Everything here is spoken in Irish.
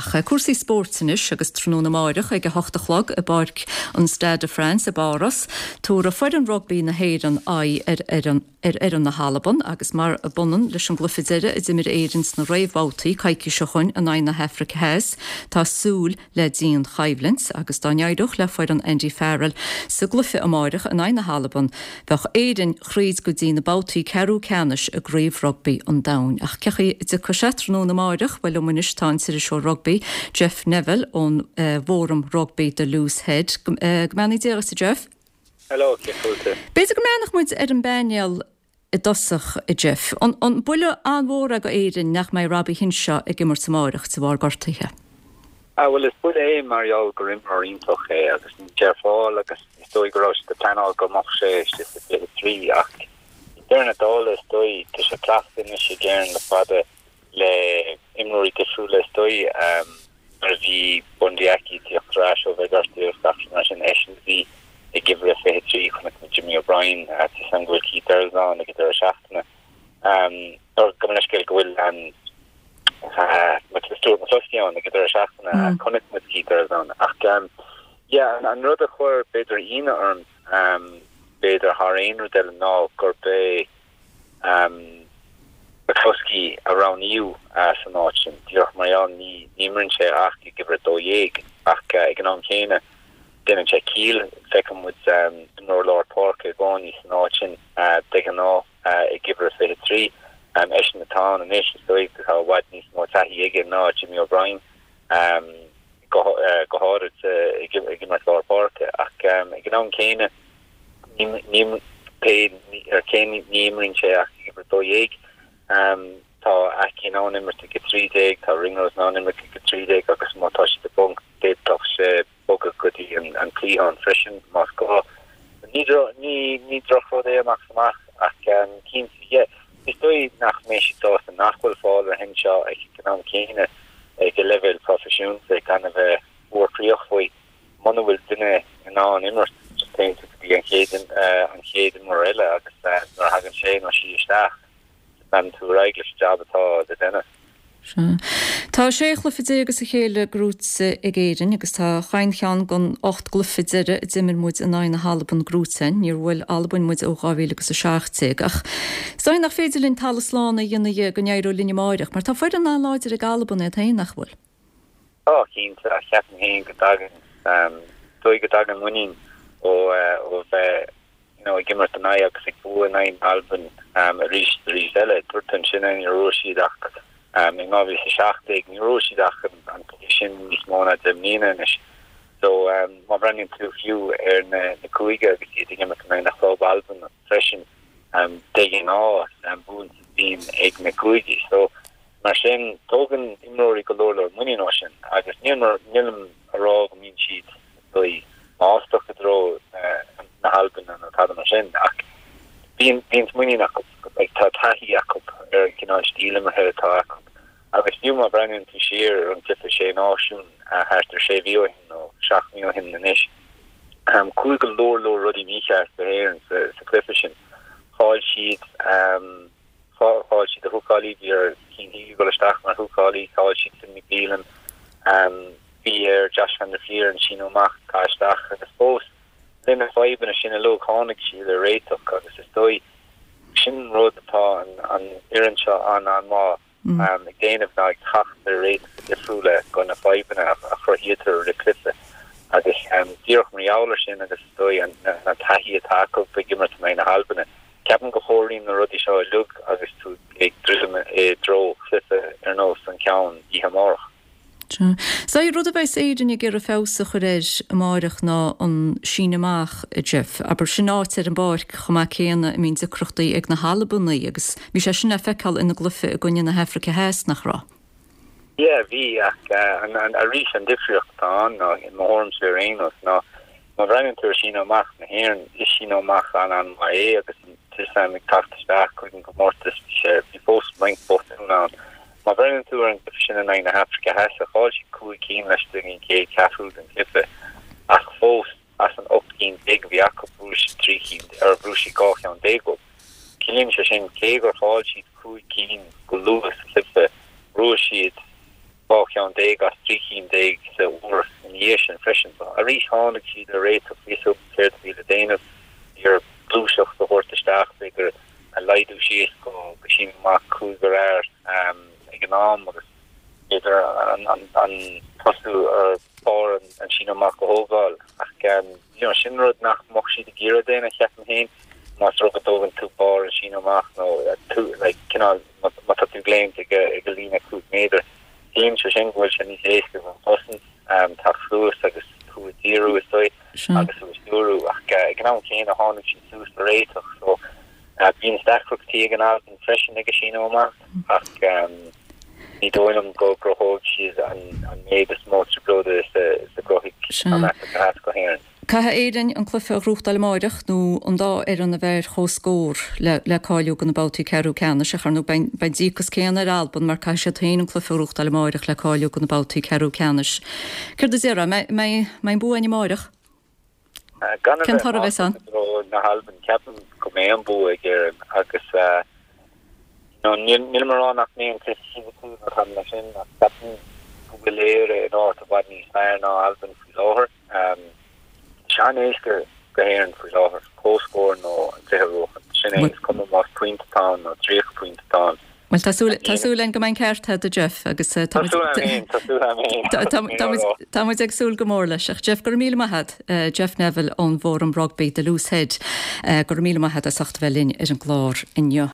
ach cuasaí sportsanis agus trúna máireach ag 8:00 a barc an Stade de France a Baras, túair a fuir an rugby na héireann ar an na Halaban agus mar a bunan leis an glufideire is imir éidirns na réomhbátaí caiici seo chuin an na Hefric Heas tá súl le díon chaimhlins agus dá neadúch le fuir an Andy Farrell sa glufi a máireach an na Halaban bheach éidirn chríd go dtí na bátaí cearú ceannis a gréomh rugby an dain. Ach cechi de cosetranú na máireach bhfuil munis tá sir seo rugby Jeff Neville ón bhórum rugby de Lewis Head. Gmani déag sa Jeff? Hello, Kifúte. Beidir go meannach muid ar an béineal I dosach I Jeff. An buile anmhór a go éidirn nach mai rabbi hinseo ag immar sa máireach sa bhar gortaithe. Well, is buile Mariol go rimar íntoch agus Jeff Hall agus stoi goráis de planál go mach sé is a trí ach. Derna dála stoi te se clafin is sé géirn le fada le imróí defriúla stoi ar bhí bundiaki tíochtrás ó bheith gartíoch sin eisian bhí I give a fé trí chun Jimmy O'Brien at san gohfuil Keith Erzan ag ar seachtainna. Or gomanniscéil gohfuil an Stuart McCluskey ag ar seachtainna chunig mit Keith Erzan. Ach an rud a chuir beidir ina orm beidir Haréinú del ná gur bé McCluskey around you san áitsin. Díoch mar an nímrin sé ach I give a dóéig ach ag an an chéine. Then check heel second with Nor Lord Park going is notching taking off give us a 3 Eshin the town and nation story how what needs more tahi again no Jimmy O'Brien go hard to give my Lord Park again on Kane nim paid or Kane nimring che give to yeg tá akin on him to get 3 day tá ringers on him to get 3 day agus mo touch the bunk they talk Boga goody and Cleon freshen Moscow. Ní drocho dé maximach ach keen is dói nach méisi tó an nachhfuil fáil ar henseo ag gan céine ag level profisiún ag gan bheith uorcríoch faoi mana bhfuil duine in an immert teinte bí an chéan mar eile agus nar hagan sé nó si isteach ban tú reiglis job atá de denna. Tá sé glufidir agus a chéile grútse ag éidirn agus tá chainchean gon 8 glufidir dimmer muid in 9 Halaban grútsen, níor bhfuil albain muid ó gáhíle agus a 16 ach Stein nach féidirlinn talaslána dhéanana go neirú linne máireach, mar tá fuir an láidir ag albain é taon nach bhfuil. Cínta a cheapan héin go dagan dói go dagan muín ó bheith I gimmert an agus ag bú an alban a rís eile dúirtan sin an roisiach in obviously seachtaigh ní roisiach an sin níos móna demnína so má brenn tú fiú ar na cuaige agus iad gimmert an nach fáb alban freisin dégin á an bún bín ag na cuaigi so mar sin tógan imróí go lór muín á sin agus nílam ará go mín siad dói mástoch a dro na alban an tá mar sin ach bín muín ag tá tahi acup ar cinná stíle mar he tá acup agus fiú má brenn tú siar an clifa sé náisiún a hátar sé bhío hin nó seach mío hin na níis cúig go lór rudí mícheart a héann sa clifa sin háil siad a thuáilí bí ar cíní go leisteach mar thuáilí háil siad sin mi bílan bí ar Josh van der Fleer an sin óach cáisteach agus fós lena fáiban a sin a lo chánig siad a réitoch agus is dói sin rud atá an iireann seo an má ag déanamh ná ag tacht a réit defriúla go na fáiban a chorhiítar le clifa agus díoch maráler sin agus dói an na tahi atáco be gimmert mé na halbanna ceapan go chóirín na rudí seo lug agus tú ag drism dro clifa ar nós an ceann íhamárach. Sa rud a bheith éidirn ag ar a fésa chu réis máireach ná an síneamach a Jeff, aber sin áit ar an barc chumá céanna I mín de cruchtaí ag na Halabannaí agus bhí sé sin feáil ina glufa a gine na Hefric Heas nach rá. Bhí ach an a rís an difriocht tá ná in mórms le rénos ná má brennintúir síneamach na héan is síneamach an má agus tuaim ag tachtasteach chuign go mórtas sé bhí fós maint bótún an Ma brenn tú an sin na Hefric Heas a cháil si cúig cín leis dugin cé ceafrúd an clifa ach fós as an opcín big bhí acu brúis trícín ar brúisi gách an dégó. Cilín se sin cé gur cháil siad cúig cín go luas clifa brúis siad gách cean déag as tríchin déag sa úr in éis an freisin. A rís hánig si a réit of víú céir vi a déanamh ar blúiseach go hortaisteach gur a leidú sios go sin má cúgur air ag an nám agus idir an tasú ar bar an sin amach go hógáil ach sinrod nach moch si de gira déin a chean héin mas rogadógan tú bar an sin amach no tú kinál mat tú gléim ag go lína cút méidir téim se sinhil se ní éisce an tossen tá flús agus tú díú is stoi agus úsúú ach gná céin a hánig sin sús a réitoch so bín stachrutí an á an freisin ag sin amach ach ní dóilm go grohóg si an méid is mó brode is a grohiig go héan. Catha éidirn an clufa rúchtal máireach nó an dá ar an a bhéir chóscór le cáiliú gan na bbátaí ceú ceanna se chu nó baidíchas céan ar Alban mar cai sé taon an clufa rúchtal máireach le cáiliú gan na bbátaí ceú ceannis. Cir de zéra mé bú aine máireach? Cén tar a bheith san? Na Alban ceapan go mé an bú ag agus níl mar annach mé an clisú ham na sin a ceapan go léir an áit a bhaid níos fearr ná Alban fú láthir. Sean éisgur gohéan fú láthir cóscór nó an cléthróch sin éis cum más pointtá nó 3 pointtá. Well tasúlen go main ceirthe a Jeff agus tá ag súl go mór leis Jeff gur míle maihad Jeff Neville ón bhór an Rugby de Loosehead gur míle maihad a 8 bhelín ar an glár inneo.